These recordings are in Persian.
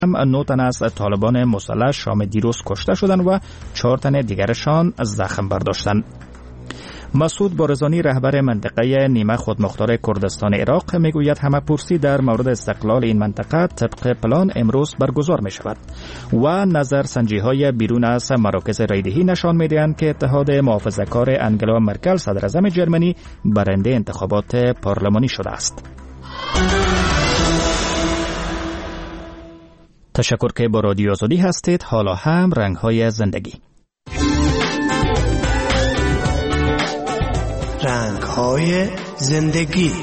9 تن از طالبان مسلح شام دیروز کشته شدند و 4 تن دیگرشان زخم برداشتند. مسعود بارزانی رهبر منطقه نیمه خودمختار کردستان عراق میگوید همه‌پرسی در مورد استقلال این منطقه طبق پلان امروز برگزار می شود و نظرسنجی‌های بیرون از مراکز رایدهی نشان می‌دهند که اتحاد محافظه‌کار انگلا مرکل صدراعظم جرمنی برنده انتخابات پارلمانی شده است. تشکر که با رادیو آزادی هستید. حالا هم رنگ‌های زندگی. رنگ‌های زندگی.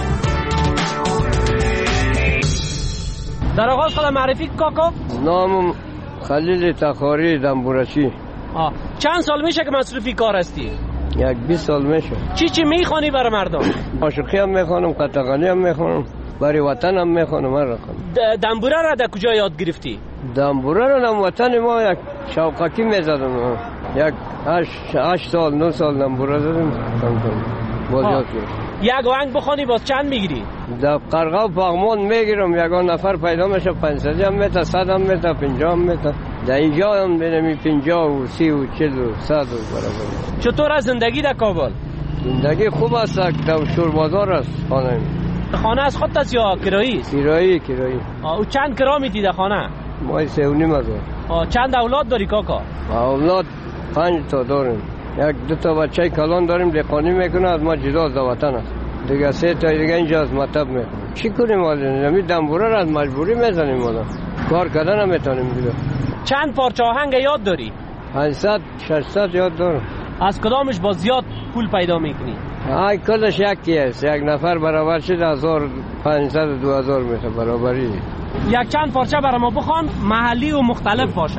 در آغاز خودم معرفی کاکا. نامم خلیل تخاری دنبورچی. چند سال میشه که مصروفی کار هستی؟ 20 سال میشه. چی میخوانی برای مردم؟ عاشقی هم میخوانم، قطغانی هم میخوانم، برای وطن هم میخوانم. هر رقم. دنبوره را در کجا یاد گرفتی؟ دنبوره را در وطن ما یک شوقکی میزدم. 8 سال 9 سال دنبوره زدم. باز یاد گرفتم. یک آهنگ بخوانی باز چند میگیری؟ در قرقه و پغمان میگیرم. یگان نفر پیدا میشه 500 هم میته، 100 هم میته، 50 هم میته. در اینجا هم بینمی 50 و 30 و 40 و 100 برابر. چطور از زندگی در کابل؟ زندگی خوب است. در شور بازار است خانه. خانه از خودت است یا کرایی است؟ کرایی. او چند کرا میدی در خانه؟ ما 3.5 چند اولاد داری کاکا؟ اولاد 5 تا داریم. 1-2 تا بچه کلان داریم، دهقانی میکنه، از ما جدا از وطن است. دیگه 3 تا دیگه اینجا از مطب میکنه. چی کنیم حالا؟ نمی دنبوره را از مجبوری میزنیم حالا. کار کردن هم میتونیم دیگه. چند پارچه آهنگ یاد داری؟ 500 600 یاد دارم. از کدامش با زیاد پول پیدا میکنی؟ کلش یکی است. یک نفر برابر شد 1500 و 2000 میشه برابری. یک چند پارچه برای ما بخوان، محلی و مختلف باشه.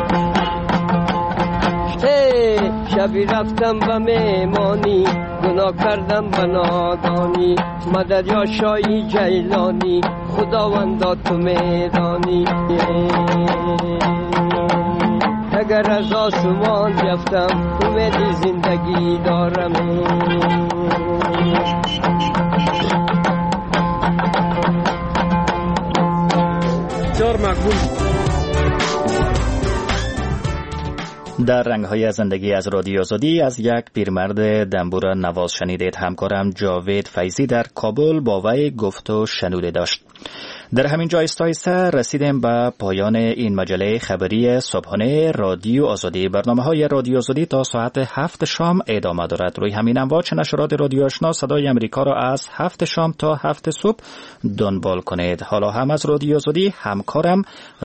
شبی رفتم به میمانی، گناه کردم به نادانی، مدد یا شایی جیلانی، خداوندا تو میدانی. اگر از آسمان رفتم امیدی زندگی دارم. بسیار مقبول. در رنگ‌های زندگی از رادیو آزادی از یک پیرمرد دنبوره نواز شنیدید. همکارم جاوید فیضی در کابل با وی گفت و شنوده داشت. در همین جا آهسته رسیدیم به پایان این مجله خبری صبحانه رادیو آزادی. برنامه‌های رادیو آزادی تا ساعت 7 شام ادامه دارد. روی همین امواج نشرات رادیو آشنا صدای امریکا را از 7 شام تا 7 صبح دنبال کنید. حالا هم از رادیو آزادی همکارم